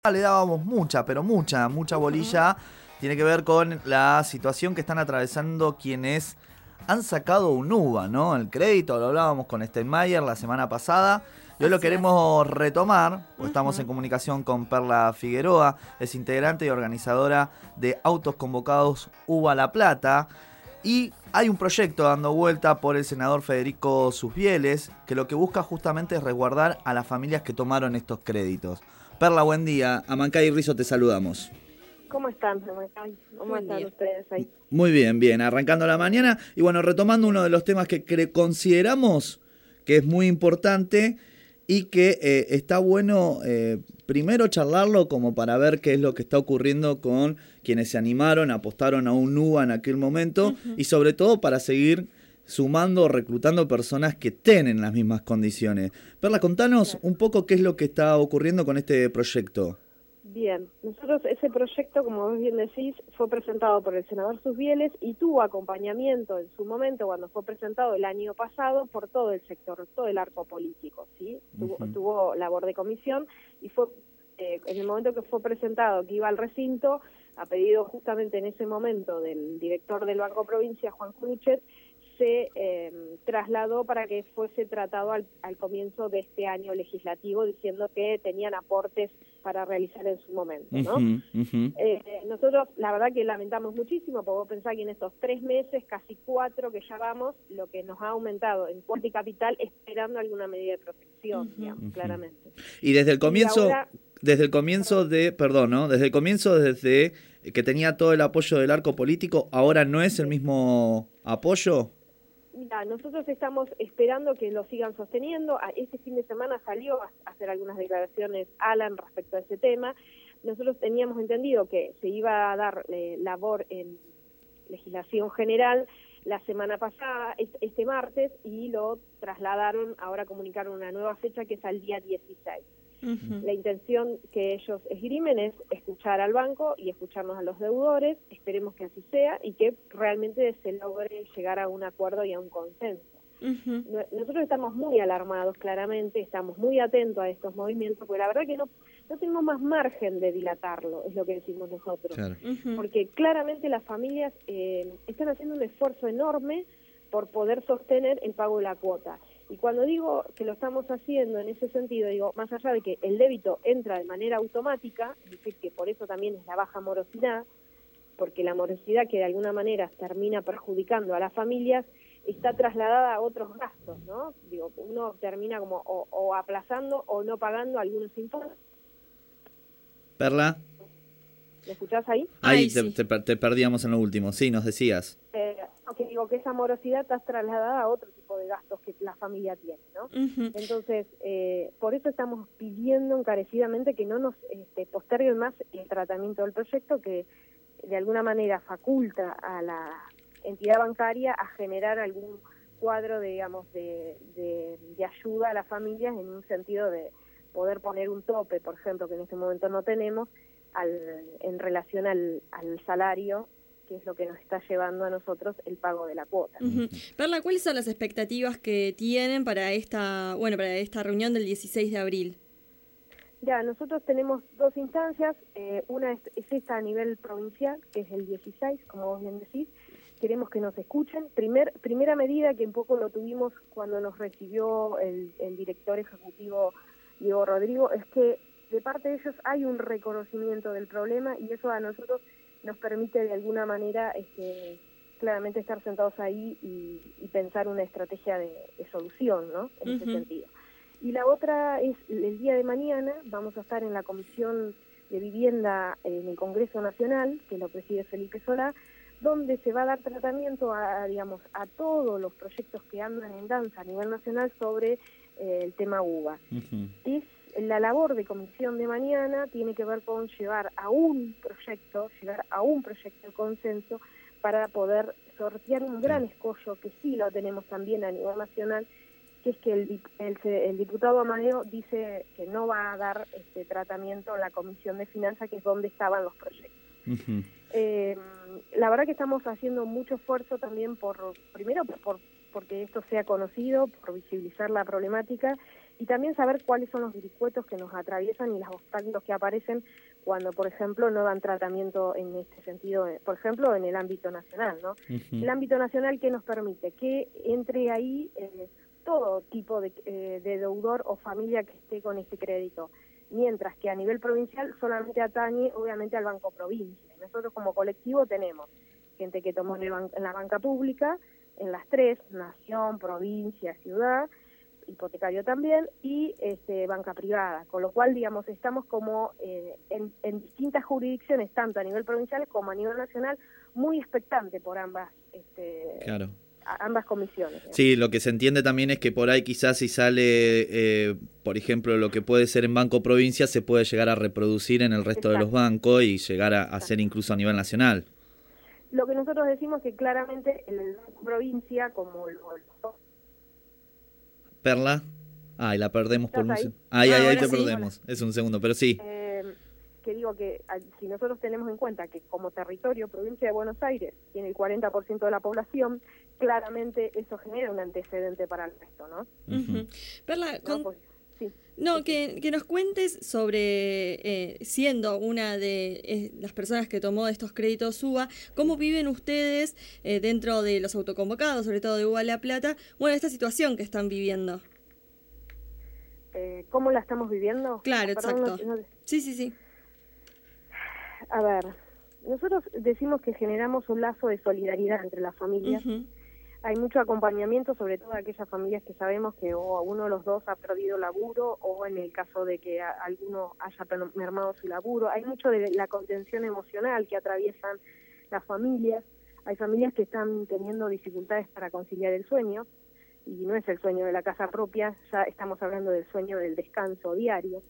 Le dábamos mucha, pero mucha bolilla. Tiene que ver con la situación que están atravesando quienes han sacado un UVA, ¿no? El crédito, lo hablábamos con Steinmeier la semana pasada. Y hoy lo queremos retomar, pues estamos en comunicación con Perla Figueroa, es integrante y organizadora de Autos Convocados UVA La Plata. Y hay un proyecto dando vuelta por el senador Federico Susbieles, que lo que busca justamente es resguardar a las familias que tomaron estos créditos. Perla, buen día. Amancay y Rizo te saludamos. ¿Cómo están? ¿Cómo están ustedes ahí? Muy bien, bien. Arrancando la mañana y bueno, retomando uno de los temas que consideramos que es muy importante y que está bueno primero charlarlo como para ver qué es lo que está ocurriendo con quienes se animaron, apostaron a un UVA en aquel momento y sobre todo para seguir sumando o reclutando personas que estén en las mismas condiciones. Perla, contanos un poco qué es lo que está ocurriendo con este proyecto. Bien, nosotros ese proyecto, como vos bien decís, fue presentado por el senador Susbieles y tuvo acompañamiento en su momento, cuando fue presentado el año pasado, por todo el sector, todo el arco político, ¿sí? Tuvo labor de comisión y fue en el momento que fue presentado, que iba al recinto, a pedido justamente en ese momento del director del Banco Provincia, Juan Cruchet, se trasladó para que fuese tratado al comienzo de este año legislativo, diciendo que tenían aportes para realizar en su momento, ¿no? Nosotros, la verdad que lamentamos muchísimo, porque vos pensás que en estos 3 meses, casi 4 que ya vamos, lo que nos ha aumentado en cuota y capital, esperando alguna medida de protección, digamos, claramente. Y desde el comienzo, ahora, desde que tenía todo el apoyo del arco político, ¿ahora no es el mismo apoyo? Mira, nosotros estamos esperando que lo sigan sosteniendo. Este fin de semana salió a hacer algunas declaraciones Alan respecto a ese tema. Nosotros teníamos entendido que se iba a dar labor en legislación general la semana pasada, este martes, y lo trasladaron, ahora comunicaron una nueva fecha que es al día 16. La intención que ellos esgrimen es escuchar al banco y escucharnos a los deudores, esperemos que así sea y que realmente se logre llegar a un acuerdo y a un consenso. Nosotros estamos muy alarmados, claramente, estamos muy atentos a estos movimientos, porque la verdad que no tenemos más margen de dilatarlo, es lo que decimos nosotros, claro. Porque claramente las familias están haciendo un esfuerzo enorme por poder sostener el pago de la cuota. Y cuando digo que lo estamos haciendo en ese sentido, digo, más allá de que el débito entra de manera automática, es decir, que por eso también es la baja morosidad, porque la morosidad que de alguna manera termina perjudicando a las familias, está trasladada a otros gastos, ¿no? Digo, uno termina como o aplazando o no pagando algunos impuestos. Perla. ¿Me escuchás ahí? Ahí te perdíamos en lo último, sí, nos decías. Que digo que esa morosidad está trasladada a otro tipo de gastos que la familia tiene, ¿no? Entonces, por eso estamos pidiendo encarecidamente que no nos posterguen más el tratamiento del proyecto, que de alguna manera faculta a la entidad bancaria a generar algún cuadro, digamos, de ayuda a las familias en un sentido de poder poner un tope, por ejemplo, que en este momento no tenemos, en relación al salario, que es lo que nos está llevando a nosotros el pago de la cuota. Perla, ¿cuáles son las expectativas que tienen para esta reunión del 16 de abril? Ya, nosotros tenemos 2 instancias, una es esta a nivel provincial, que es el 16, como vos bien decís. Queremos que nos escuchen. Primera medida que un poco lo tuvimos cuando nos recibió el director ejecutivo Diego Rodrigo, es que de parte de ellos hay un reconocimiento del problema y eso a nosotros nos permite de alguna manera claramente estar sentados ahí y pensar una estrategia de solución, ¿no? En ese sentido. Y la otra es el día de mañana, vamos a estar en la Comisión de Vivienda en el Congreso Nacional, que lo preside Felipe Solá, donde se va a dar tratamiento a todos los proyectos que andan en danza a nivel nacional sobre el tema UVA. La labor de comisión de mañana tiene que ver con llegar a un proyecto de consenso para poder sortear un gran escollo que sí lo tenemos también a nivel nacional, que es que el diputado Amadeo dice que no va a dar tratamiento en la Comisión de Finanzas, que es donde estaban los proyectos. La verdad que estamos haciendo mucho esfuerzo también porque esto sea conocido, por visibilizar la problemática, y también saber cuáles son los vericuetos que nos atraviesan y los obstáculos que aparecen cuando, por ejemplo, no dan tratamiento en este sentido, por ejemplo, en el ámbito nacional, ¿no? El ámbito nacional que nos permite que entre ahí todo tipo de deudor o familia que esté con este crédito, mientras que a nivel provincial solamente atañe, obviamente, al Banco Provincia. Nosotros como colectivo tenemos gente que tomó en la banca pública, en las tres, nación, provincia, ciudad, hipotecario también, y banca privada, con lo cual, digamos, estamos como en distintas jurisdicciones, tanto a nivel provincial como a nivel nacional, muy expectante por ambas claro. ambas comisiones. Digamos. Sí, lo que se entiende también es que por ahí quizás si sale, por ejemplo, lo que puede ser en Banco Provincia, se puede llegar a reproducir en el resto de los bancos y llegar a ser incluso a nivel nacional. Lo que nosotros decimos que claramente en el Banco Provincia, como Perla, ay, la perdemos por un segundo. Ahí te perdemos, es un segundo, pero sí. Que digo que si nosotros tenemos en cuenta que como territorio, provincia de Buenos Aires, tiene el 40% de la población, claramente eso genera un antecedente para el resto, ¿no? Perla, ¿no? Que nos cuentes sobre, siendo una de las personas que tomó estos créditos UBA, ¿cómo viven ustedes dentro de los autoconvocados, sobre todo de UBA La Plata, bueno, esta situación que están viviendo? ¿Cómo la estamos viviendo? Claro, exacto. Sí. A ver, nosotros decimos que generamos un lazo de solidaridad entre las familias. Hay mucho acompañamiento, sobre todo aquellas familias que sabemos que o uno de los dos ha perdido laburo o en el caso de que alguno haya mermado su laburo. Hay mucho de la contención emocional que atraviesan las familias. Hay familias que están teniendo dificultades para conciliar el sueño, y no es el sueño de la casa propia, ya estamos hablando del sueño del descanso diario.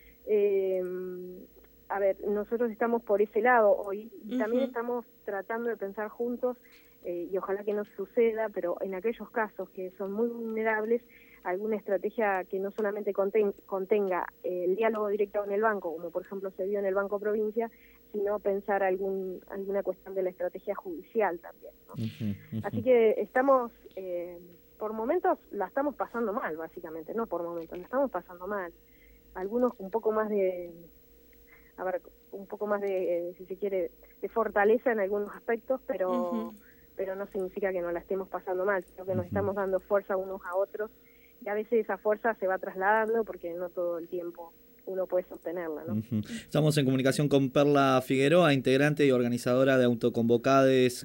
A ver, nosotros estamos por ese lado hoy y también estamos tratando de pensar juntos, y ojalá que no suceda, pero en aquellos casos que son muy vulnerables, alguna estrategia que no solamente contenga el diálogo directo con el banco, como por ejemplo se vio en el Banco Provincia, sino pensar alguna cuestión de la estrategia judicial también, ¿no? Así que estamos, por momentos la estamos pasando mal, básicamente, no por momentos, la estamos pasando mal. Algunos un poco más de... si se quiere, de fortaleza en algunos aspectos, pero no significa que no la estemos pasando mal, sino que nos estamos dando fuerza unos a otros, y a veces esa fuerza se va trasladando porque no todo el tiempo uno puede sostenerla, ¿no? Estamos en comunicación con Perla Figueroa, integrante y organizadora de autoconvocadas,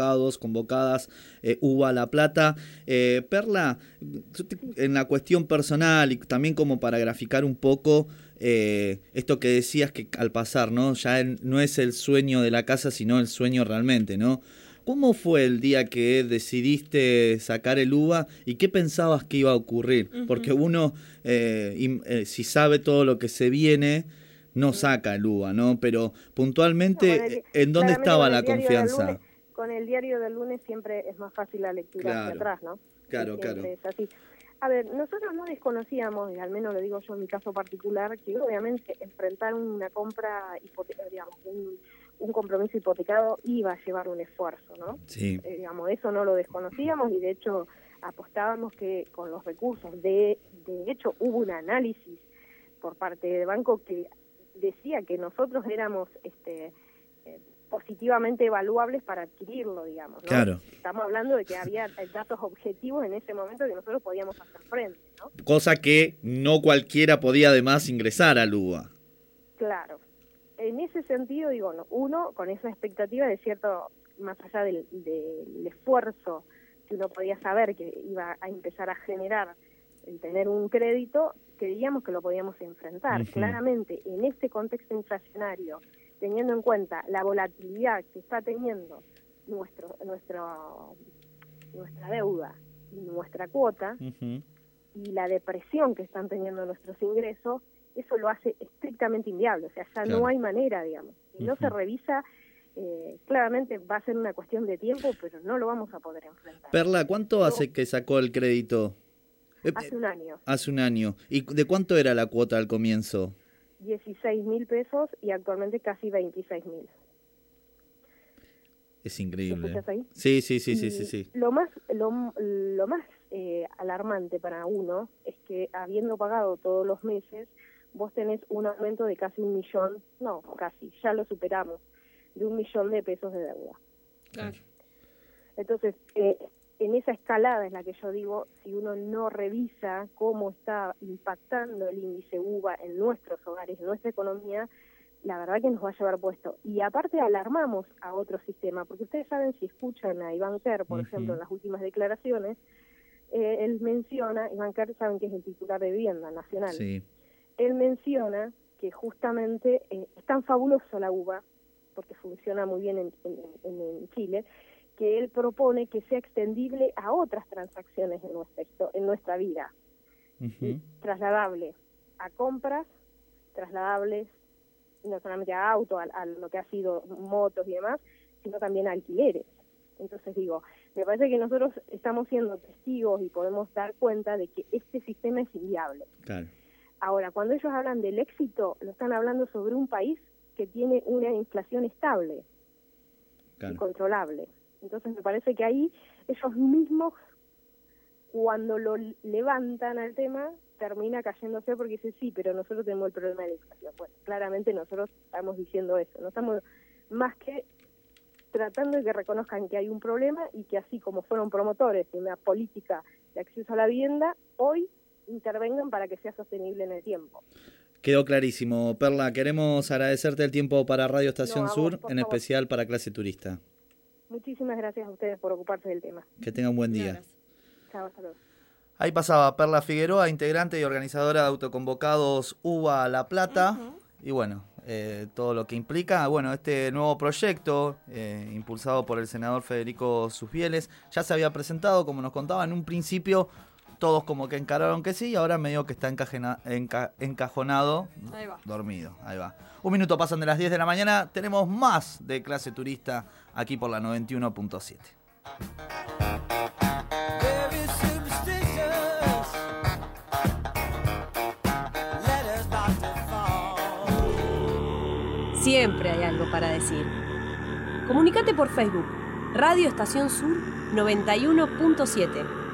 UBA La Plata. Perla, en la cuestión personal y también como para graficar un poco esto que decías que al pasar, ¿no? Ya no es el sueño de la casa, sino el sueño realmente, ¿no? ¿Cómo fue el día que decidiste sacar el UBA y qué pensabas que iba a ocurrir? Porque uno, si sabe todo lo que se viene, no saca el UBA, ¿no? Pero puntualmente, ¿en dónde estaba la confianza? Con el diario del lunes siempre es más fácil la lectura hacia atrás, ¿no? Claro. Es así. A ver, nosotros no desconocíamos, y al menos lo digo yo en mi caso particular, que obviamente enfrentar una compra hipotecaria, digamos, un compromiso hipotecado iba a llevar un esfuerzo, ¿no? Sí. Digamos, eso no lo desconocíamos y de hecho apostábamos que con los recursos, de hecho hubo un análisis por parte del banco que decía que nosotros éramos positivamente evaluables para adquirirlo, digamos, ¿no? Claro. Estamos hablando de que había datos objetivos en ese momento que nosotros podíamos hacer frente, ¿no? Cosa que no cualquiera podía además ingresar al UBA. Claro. En ese sentido, digo, uno con esa expectativa de cierto, más allá del esfuerzo que uno podía saber que iba a empezar a generar el tener un crédito, creíamos que lo podíamos enfrentar. Claramente, en este contexto inflacionario, teniendo en cuenta la volatilidad que está teniendo nuestra deuda y nuestra cuota, y la depresión que están teniendo nuestros ingresos, eso lo hace estrictamente inviable, o sea, ya no hay manera, digamos. Si no se revisa, claramente va a ser una cuestión de tiempo, pero no lo vamos a poder enfrentar. Perla, ¿cuánto hace que sacó el crédito? Hace un año. Hace un año. ¿Y de cuánto era la cuota al comienzo? 16.000 pesos y actualmente casi 26.000. Es increíble. ¿Escuchas ahí? Sí. Lo más alarmante para uno es que habiendo pagado todos los meses, vos tenés un aumento de casi 1 millón, no, casi, ya lo superamos, de 1 millón de pesos de deuda. Claro. Entonces, en esa escalada es la que yo digo, si uno no revisa cómo está impactando el índice UVA en nuestros hogares, en nuestra economía, la verdad que nos va a llevar puesto. Y aparte alarmamos a otro sistema, porque ustedes saben, si escuchan a Iván Kerr, por ejemplo, en las últimas declaraciones, él menciona, Iván Kerr saben que es el titular de Vivienda Nacional, Sí. Él menciona que justamente es tan fabuloso la UVA, porque funciona muy bien en Chile, que él propone que sea extendible a otras transacciones en nuestra vida, y trasladable a compras, trasladables no solamente a auto, a lo que ha sido motos y demás, sino también a alquileres. Entonces digo, me parece que nosotros estamos siendo testigos y podemos dar cuenta de que este sistema es inviable. Claro. Ahora, cuando ellos hablan del éxito, lo están hablando sobre un país que tiene una inflación estable y controlable. Entonces me parece que ahí ellos mismos, cuando lo levantan al tema, termina cayéndose porque dice, sí, pero nosotros tenemos el problema de la inflación. Bueno, claramente nosotros estamos diciendo eso, no estamos más que tratando de que reconozcan que hay un problema y que así como fueron promotores de una política de acceso a la vivienda, hoy intervengan para que sea sostenible en el tiempo. Quedó clarísimo. Perla, queremos agradecerte el tiempo para Radio Estación Sur, en favor. especial para Clase Turista. Muchísimas gracias a ustedes por ocuparse del tema. Que tengan un buen día. Chao, hasta luego. Ahí pasaba Perla Figueroa, integrante y organizadora de autoconvocados UVA La Plata. Y bueno, todo lo que implica, bueno, este nuevo proyecto impulsado por el senador Federico Susbieles, ya se había presentado, como nos contaba, en un principio todos como que encararon que sí, y ahora medio que está encajonado, Ahí va. dormido. Ahí va. 1 minuto pasan de las 10 de la mañana, tenemos más de Clase Turista aquí por la 91.7. Siempre hay algo para decir. Comunícate por Facebook, Radio Estación Sur 91.7.